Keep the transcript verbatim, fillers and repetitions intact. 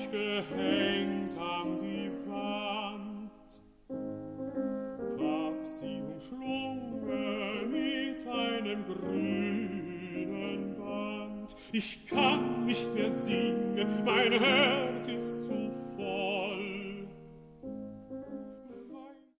ich gehängt an die Wand, hab sie umschlungen mit einem grünen Band. Ich kann nicht mehr singen, mein Herz ist zu voll,